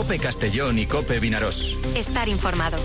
COPE Castellón y COPE Vinarós. Estar informado.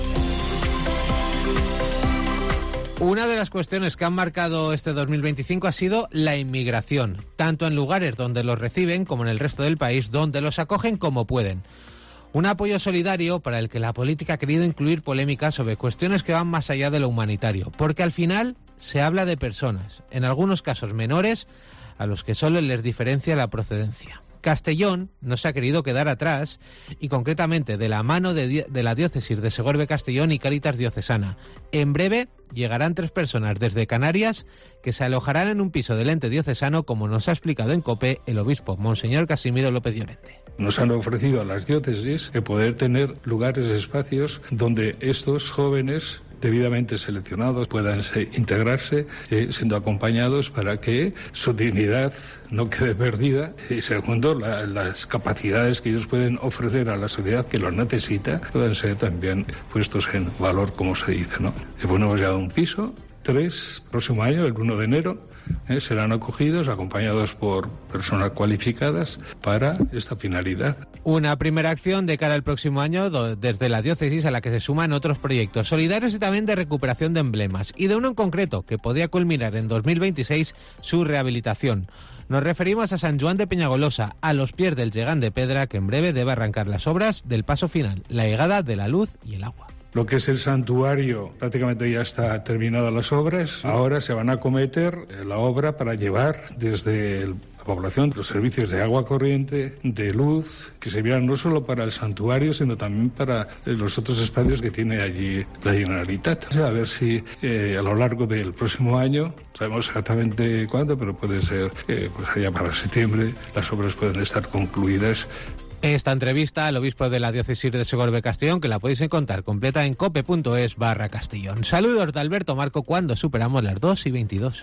Una de las cuestiones que han marcado este 2025 ha sido la inmigración, tanto en lugares donde los reciben como en el resto del país, donde los acogen como pueden. Un apoyo solidario para el que la política ha querido incluir polémicas sobre cuestiones que van más allá de lo humanitario, porque al final se habla de personas, en algunos casos menores, a los que solo les diferencia la procedencia. Castellón no se ha querido quedar atrás y concretamente de la mano de la diócesis de Segorbe-Castellón y Cáritas Diocesana. En breve llegarán 3 personas desde Canarias que se alojarán en un piso del ente diocesano, como nos ha explicado en COPE el obispo Monseñor Casimiro López Llorente. Nos han ofrecido a las diócesis el poder tener lugares, espacios donde estos jóvenes debidamente seleccionados puedan integrarse siendo acompañados para que su dignidad no quede perdida y segundo las capacidades que ellos pueden ofrecer a la sociedad que los necesita puedan ser también puestos en valor, como se dice, ¿no? Después hemos llegado a un piso, 3, próximo año, el 1 de enero, serán acogidos, acompañados por personas cualificadas para esta finalidad. Una primera acción de cara al próximo año desde la diócesis, a la que se suman otros proyectos solidarios y también de recuperación de emblemas, y de uno en concreto que podría culminar en 2026 su rehabilitación. Nos referimos a San Juan de Peñagolosa, a los pies del Llegán de Pedra, que en breve debe arrancar las obras del paso final, la llegada de la luz y el agua. Lo que es el santuario, prácticamente ya está terminadas las obras. Ahora se van a acometer la obra para llevar desde la población los servicios de agua corriente, de luz, que se vean no solo para el santuario, sino también para los otros espacios que tiene allí la Generalitat. A ver si a lo largo del próximo año, sabemos exactamente cuándo, pero puede ser pues allá para septiembre, las obras pueden estar concluidas. Esta entrevista al obispo de la diócesis de Segorbe-Castellón, que la podéis encontrar completa en cope.es/Castellón. Saludos de Alberto Marco cuando superamos las 2:22.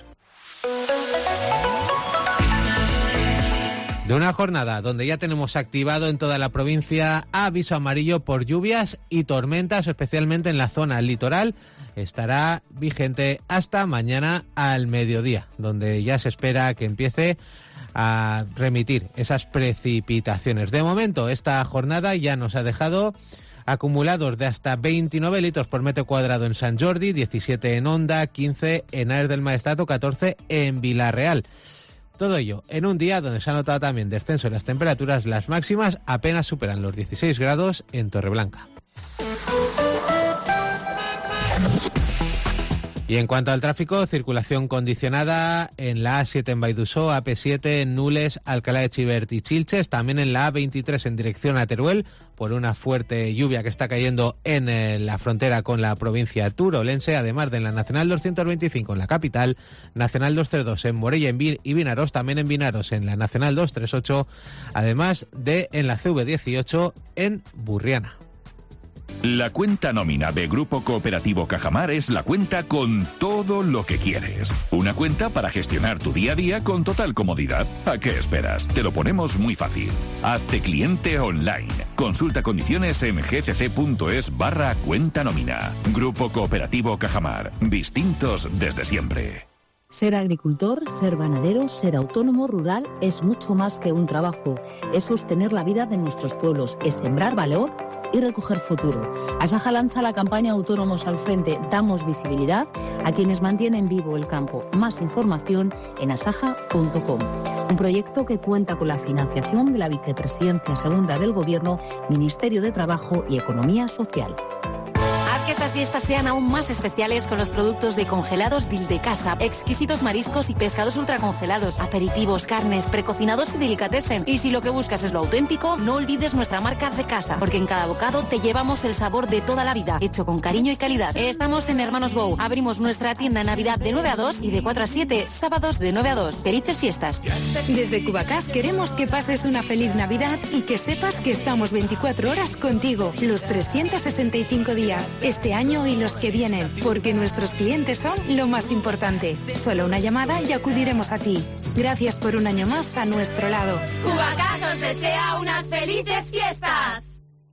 De una jornada donde ya tenemos activado en toda la provincia aviso amarillo por lluvias y tormentas, especialmente en la zona litoral, estará vigente hasta mañana al mediodía, donde ya se espera que empiece a remitir esas precipitaciones. De momento, esta jornada ya nos ha dejado acumulados de hasta 29 litros por metro cuadrado en Sant Jordi, 17 en Onda, 15 en Ares del Maestrat, 14 en Vilarreal. Todo ello en un día donde se ha notado también descenso en las temperaturas. Las máximas apenas superan los 16 grados en Torreblanca. Y en cuanto al tráfico, circulación condicionada en la A7 en Baidusó, AP7 en Nules, Alcalá de Xivert y Chilches, también en la A23 en dirección a Teruel, por una fuerte lluvia que está cayendo en la frontera con la provincia turolense, además de en la Nacional 225 en la capital, Nacional 232 en Morella y Vinarós, también en Vinarós en la Nacional 238, además de en la CV18 en Burriana. La cuenta nómina de Grupo Cooperativo Cajamar es la cuenta con todo lo que quieres. Una cuenta para gestionar tu día a día con total comodidad. ¿A qué esperas? Te lo ponemos muy fácil. Hazte cliente online. Consulta condiciones en gcc.es/cuenta nómina. Grupo Cooperativo Cajamar. Distintos desde siempre. Ser agricultor, ser ganadero, ser autónomo rural es mucho más que un trabajo. Es sostener la vida de nuestros pueblos, es sembrar valor y recoger futuro. Asaja lanza la campaña Autónomos al Frente, damos visibilidad a quienes mantienen vivo el campo. Más información en asaja.com. Un proyecto que cuenta con la financiación de la Vicepresidencia Segunda del Gobierno, Ministerio de Trabajo y Economía Social. Que estas fiestas sean aún más especiales con los productos de congelados Dil de Casa. Exquisitos mariscos y pescados ultracongelados, aperitivos, carnes, precocinados y delicatessen. Y si lo que buscas es lo auténtico, no olvides nuestra marca de casa, porque en cada bocado te llevamos el sabor de toda la vida, hecho con cariño y calidad. Estamos en Hermanos Bou. Abrimos nuestra tienda en Navidad de 9 a 2 y de 4 a 7, sábados de 9 a 2. Felices fiestas. Desde Cubacás queremos que pases una feliz Navidad y que sepas que estamos 24 horas contigo, los 365 días. Este año y los que vienen, porque nuestros clientes son lo más importante. Solo una llamada y acudiremos a ti. Gracias por un año más a nuestro lado. Cubacás os desea unas felices fiestas.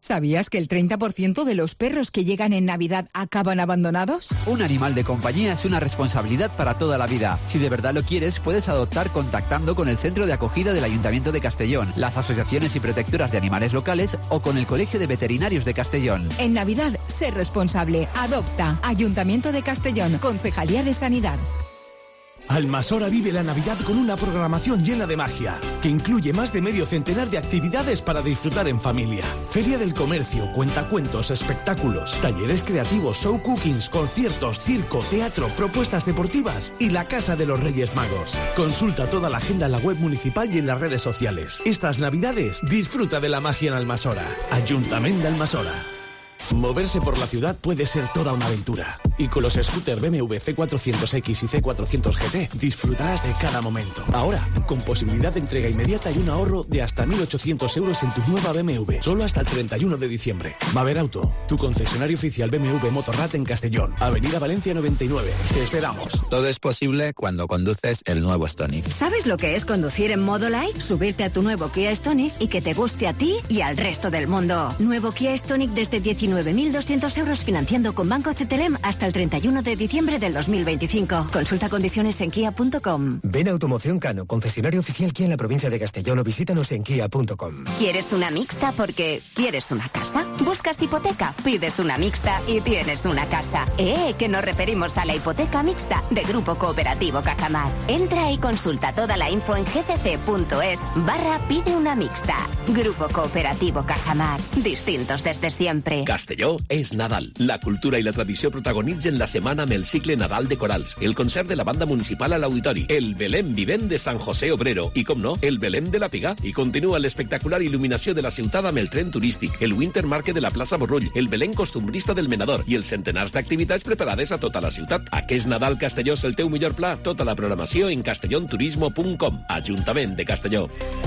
¿Sabías que el 30% de los perros que llegan en Navidad acaban abandonados? Un animal de compañía es una responsabilidad para toda la vida. Si de verdad lo quieres, puedes adoptar contactando con el Centro de Acogida del Ayuntamiento de Castellón, las asociaciones y protectoras de animales locales o con el Colegio de Veterinarios de Castellón. En Navidad, sé responsable. Adopta. Ayuntamiento de Castellón. Concejalía de Sanidad. Almasora vive la Navidad con una programación llena de magia, que incluye más de medio centenar de actividades para disfrutar en familia. Feria del comercio, cuentacuentos, espectáculos, talleres creativos, show cookings, conciertos, circo, teatro, propuestas deportivas y la Casa de los Reyes Magos. Consulta toda la agenda en la web municipal y en las redes sociales. Estas Navidades, disfruta de la magia en Almasora. Ayuntamiento de Almasora. Moverse por la ciudad puede ser toda una aventura. Y con los scooters BMW C400X y C400 GT disfrutarás de cada momento. Ahora, con posibilidad de entrega inmediata y un ahorro de hasta 1.800 euros en tu nueva BMW. Solo hasta el 31 de diciembre. Maver Auto, tu concesionario oficial BMW Motorrad en Castellón. Avenida Valencia 99. Te esperamos. Todo es posible cuando conduces el nuevo Stonic. ¿Sabes lo que es conducir en modo light? Subirte a tu nuevo Kia Stonic y que te guste a ti y al resto del mundo. Nuevo Kia Stonic desde 19.200 euros financiando con Banco CTLM hasta el 31 de diciembre del 2025. Consulta condiciones en kia.com. Ven a Automoción Cano, concesionario oficial Kia en la provincia de Castellón, o visítanos en kia.com. ¿Quieres una mixta porque quieres una casa? ¿Buscas hipoteca? Pides una mixta y tienes una casa. Que nos referimos a la hipoteca mixta de Grupo Cooperativo Cajamar. Entra y consulta toda la info en gcc.es/pide una mixta. Grupo Cooperativo Cajamar. Distintos desde siempre. Castelló és Nadal. La cultura i la tradició protagonitzen la setmana amb el cicle Nadal de Corals, el concert de la banda municipal a l'Auditori, el Belém vivent de Sant José Obrero i, com no, el Belém de la Pigà. I continua l'espectacular il·luminació de la ciutat amb el tren turístic, el Winter Market de la plaça Borrull, el Belém costumbrista del Menador i els centenars d'activitats preparades a tota la ciutat. Aquest Nadal Castelló és el teu millor pla. Tota la programació en castellonturismo.com. Ajuntament de Castelló.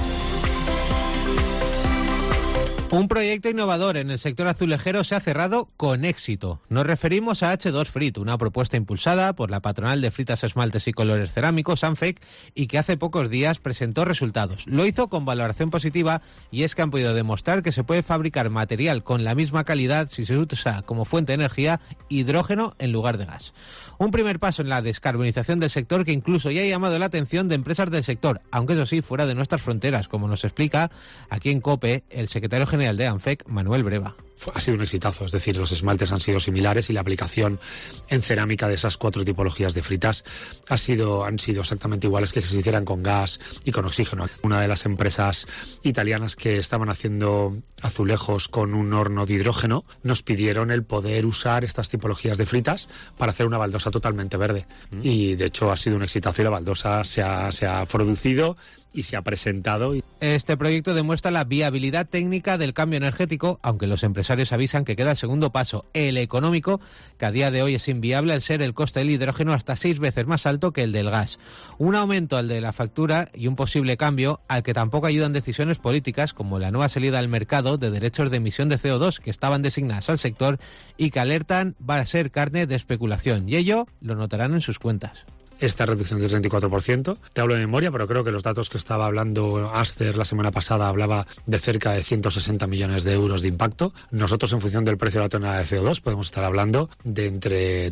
Un proyecto innovador en el sector azulejero se ha cerrado con éxito. Nos referimos a H2 Frit, una propuesta impulsada por la patronal de fritas, esmaltes y colores cerámicos, Anfec, y que hace pocos días presentó resultados. Lo hizo con valoración positiva y es que han podido demostrar que se puede fabricar material con la misma calidad si se usa como fuente de energía hidrógeno en lugar de gas. Un primer paso en la descarbonización del sector que incluso ya ha llamado la atención de empresas del sector, aunque eso sí, fuera de nuestras fronteras, como nos explica aquí en COPE el secretario general de Anfec, Manuel Breva. Ha sido un exitazo, es decir, los esmaltes han sido similares y la aplicación en cerámica de esas 4 tipologías de fritas han sido exactamente iguales que si se hicieran con gas y con oxígeno. Una de las empresas italianas que estaban haciendo azulejos con un horno de hidrógeno nos pidieron el poder usar estas tipologías de fritas para hacer una baldosa totalmente verde. Y de hecho ha sido un exitazo y la baldosa se ha producido y se ha presentado. Este proyecto demuestra la viabilidad técnica del cambio energético, aunque los empresarios avisan que queda el segundo paso, el económico, que a día de hoy es inviable al ser el coste del hidrógeno hasta 6 veces más alto que el del gas. Un aumento al de la factura y un posible cambio al que tampoco ayudan decisiones políticas como la nueva salida al mercado de derechos de emisión de CO2 que estaban designadas al sector y que alertan va a ser carne de especulación, y ello lo notarán en sus cuentas. Esta reducción del 34%. Te hablo de memoria, pero creo que los datos que estaba hablando Aster la semana pasada hablaba de cerca de 160 millones de euros de impacto. Nosotros, en función del precio de la tonelada de CO2, podemos estar hablando de entre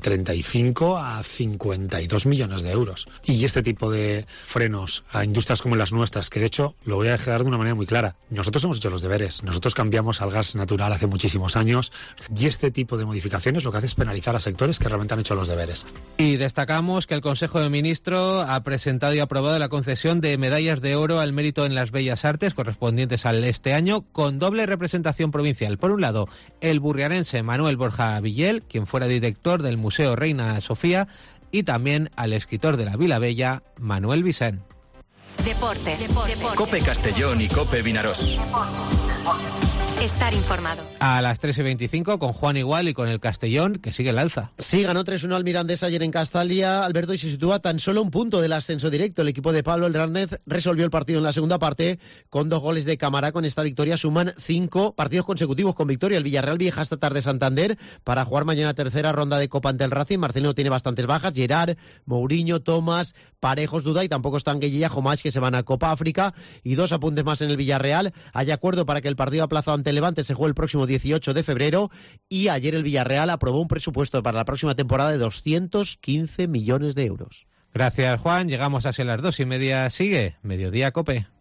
35 a 52 millones de euros. Y este tipo de frenos a industrias como las nuestras, que de hecho, lo voy a dejar de una manera muy clara, nosotros hemos hecho los deberes. Nosotros cambiamos al gas natural hace muchísimos años y este tipo de modificaciones lo que hace es penalizar a sectores que realmente han hecho los deberes. Y destacamos que el Consejo de Ministros ha presentado y aprobado la concesión de medallas de oro al mérito en las bellas artes correspondientes al este año con doble representación provincial. Por un lado, el burriarense Manuel Borja Villel, quien fuera director del Museo Reina Sofía, y también al escritor de la Vila Bella, Manuel Vicent. Deportes. COPE Castellón y COPE Vinarós. Estar informado. A las 3:25 con Juan Igual y con el Castellón, que sigue el alza. Sí, ganó 3-1 al Mirandés ayer en Castalia, Alberto, y se sitúa tan solo un punto del ascenso directo. El equipo de Pablo Hernández resolvió el partido en la segunda parte con 2 goles de Cámara. Con esta victoria suman 5 partidos consecutivos con victoria. El Villarreal viaja esta tarde Santander para jugar mañana tercera ronda de Copa ante el Racing. Marcelino tiene bastantes bajas. Gerard, Mourinho, Tomás, Parejos duda y tampoco están Gueye y Jomás, que se van a Copa África. Y 2 apuntes más en el Villarreal. Hay acuerdo para que el partido aplazado ante Levante se juega el próximo 18 de febrero y ayer el Villarreal aprobó un presupuesto para la próxima temporada de 215 millones de euros. Gracias, Juan. Llegamos hacia las 2:30. Sigue Mediodía COPE.